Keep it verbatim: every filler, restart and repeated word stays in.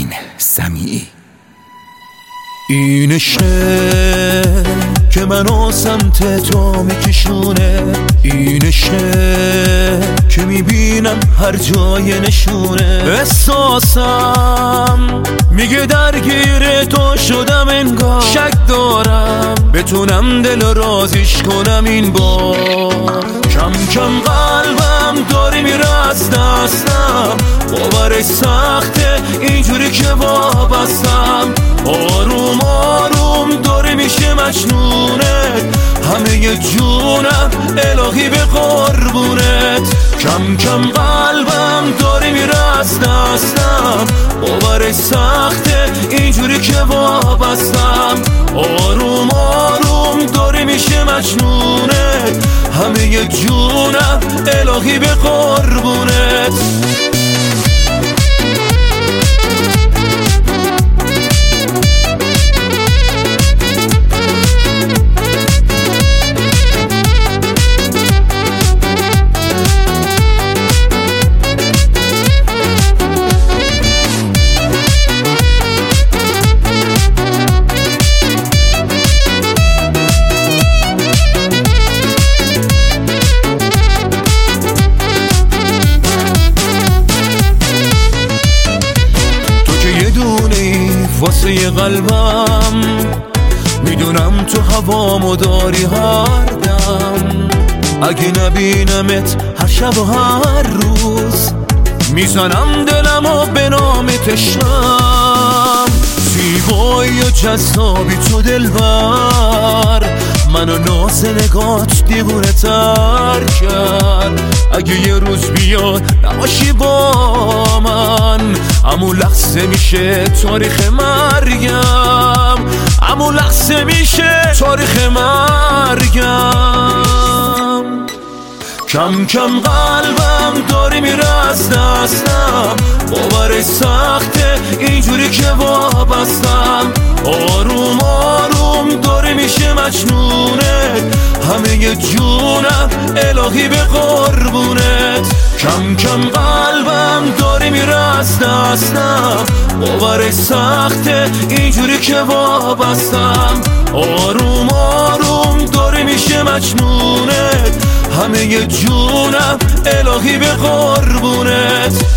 امین سمیعی. این عشقه که منو سمت تو میکشونه، این عشقه که میبینم هر جای نشونه، احساسم میگه درگیر تو شدم انگار، شک دارم بتونم دل رازیش کنم این بار. کم کم قلبم داری میره از دستم، باورش سخته اینجوری که وابستم، آروم آروم داری میشه مجنونت، همه جونم الهی به قربونت. کم کم قلبم داری میره از دستم، باورش سخته اینجوری که وابستم، آروم آروم داری میشه مجنونت، همه جونم الهی به قربونت. واسه قلبم میدونم تو هوامو داری هر دم، اگه نبینمت هر شب و هر روز میزنم دلمو به نام تشنم. زیبایی و جذابی تو دلبر، منو ناز نگات دیوونه تر کرد، اگه یه روز بیاد نباشی با من امو لحظه میشه تاریخ مرگم، امو لحظه میشه تاریخ مرگم. کم کم قلبم داری میره از دستم، باورش سخته اینجوری که وابستم، آروم آروم داری میشه مجنونت، همه جونم الهی به قربونت. کم کم قلبم داری میره از دستم، باورش سخته اینجوری که وابستم، آروم آروم داری میشه مجنونت، همه جونم الهی به قربونت.